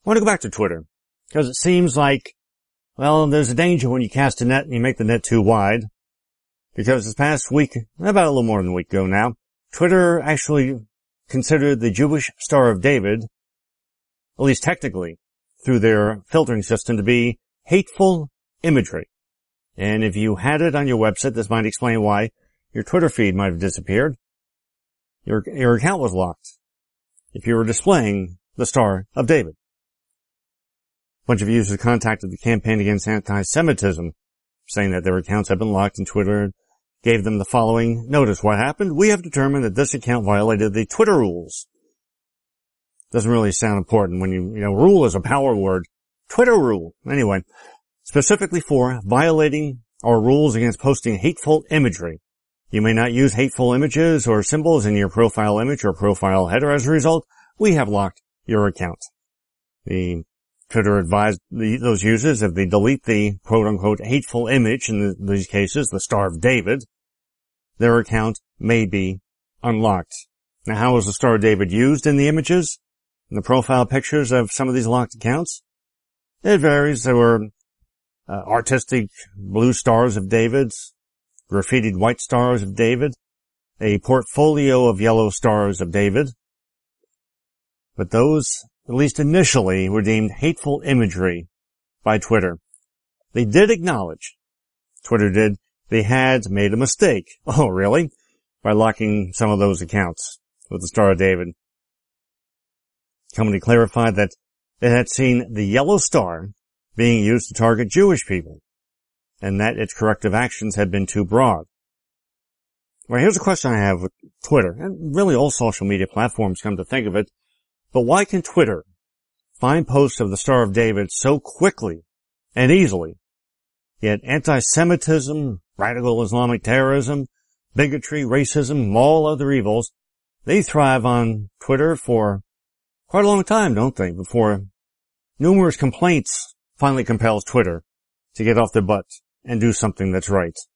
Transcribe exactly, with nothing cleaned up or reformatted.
want to go back to Twitter, because it seems like, well, there's a danger when you cast a net and you make the net too wide. Because this past week, about a little more than a week ago now, Twitter actually considered the Jewish Star of David, at least technically, through their filtering system, to be hateful imagery. And if you had it on your website, this might explain why your Twitter feed might have disappeared. Your, your account was locked if you were displaying the Star of David. A bunch of users contacted the Campaign Against Anti-Semitism, saying that their accounts had been locked, and Twitter gave them the following notice. What happened? We have determined that this account violated the Twitter rules. Doesn't really sound important when you, you know, rule is a power word. Twitter rule. Anyway, specifically for violating our rules against posting hateful imagery. You may not use hateful images or symbols in your profile image or profile header. As a result, we have locked your account. The Twitter advised the, those users if they delete the quote-unquote hateful image, in the, these cases, the Star of David, their account may be unlocked. Now, how was the Star of David used in the images, in the profile pictures of some of these locked accounts? It varies. There were uh, artistic blue stars of David's, graffitied white stars of David, a portfolio of yellow stars of David. But those, at least initially, were deemed hateful imagery by Twitter. They did acknowledge, Twitter did, they had made a mistake. Oh, really? By locking some of those accounts with the Star of David. The company clarified that it had seen the yellow star being used to target Jewish people, and that its corrective actions had been too broad. Well, here's a question I have with Twitter, and really all social media platforms, come to think of it. But why can Twitter find posts of the Star of David so quickly and easily, yet anti-Semitism, radical Islamic terrorism, bigotry, racism, all other evils, they thrive on Twitter for quite a long time, don't they, before numerous complaints finally compels Twitter to get off their butt and do something that's right.